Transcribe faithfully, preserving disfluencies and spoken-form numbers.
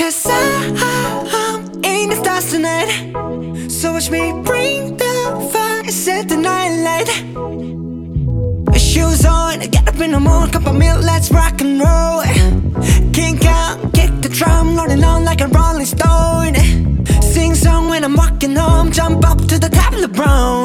Cause I'm in the stars tonight. So watch me bring the fire, set the night light. Shoes on, get up in the morning, cup of milk, let's rock and roll. Kink out, kick the drum, rolling on like a rolling stone. Sing song when I'm walking home, jump up to the top of the brown.